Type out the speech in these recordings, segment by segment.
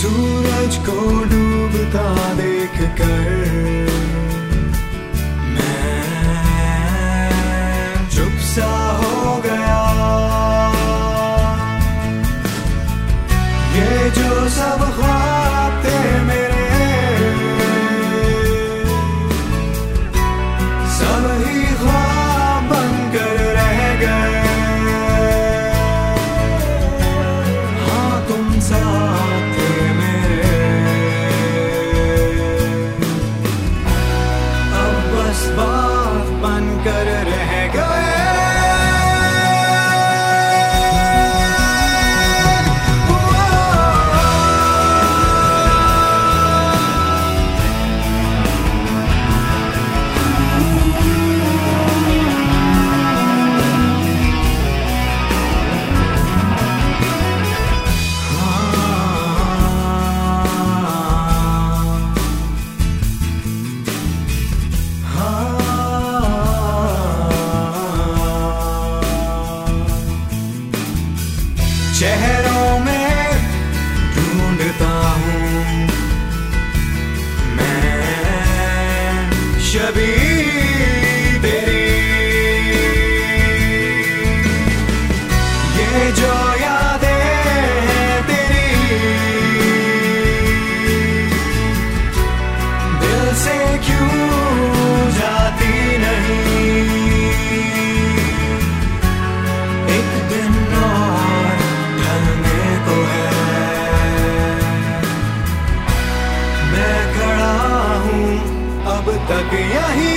सूरज को डूबता देख कर मैं चुप सा हो गया। ये जो सब ख्वाब थे मेरे सब ही ख्वाब बनकर रह गए। हाँ तुम साथ थे मेरे, अब बस बात बनकर रह गए। चेहरों में ढूंढता हूँ मैं शबी तेरी। ये जो यादें हैं तेरी दिल से क्यों जाती नहीं। एक दिन और ढलने को है, मैं खड़ा हूँ अब तक यहीं।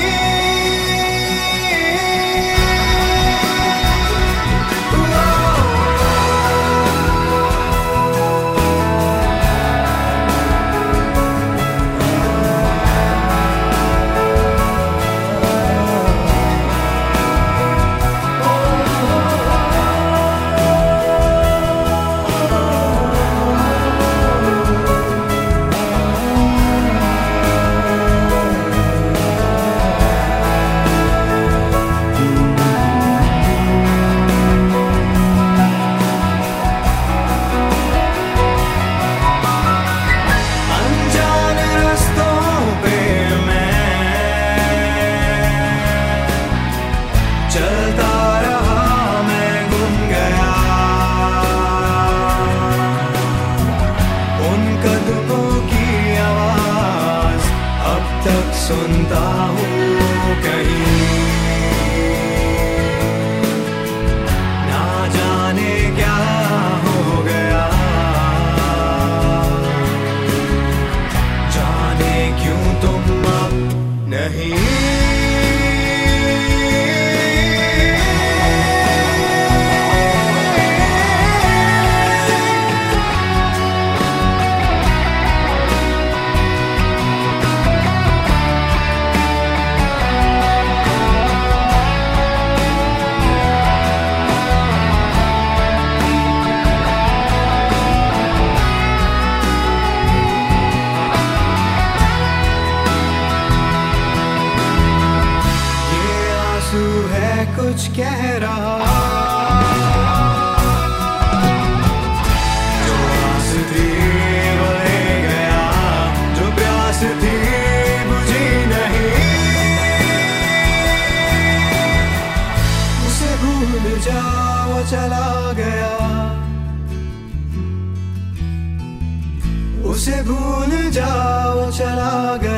चलता रहा मैं गुम गया उन कदमों की आवाज अब तक सुनता हूँ कहीं। ना जाने क्या हो गया, जाने क्यों तुम अब नहीं। है कुछ कह रहा, जो आस थी वो ले गया, जो प्यास थी बुझी नहीं। उसे भूल जाओ चला गया, उसे भूल जाओ चला गया।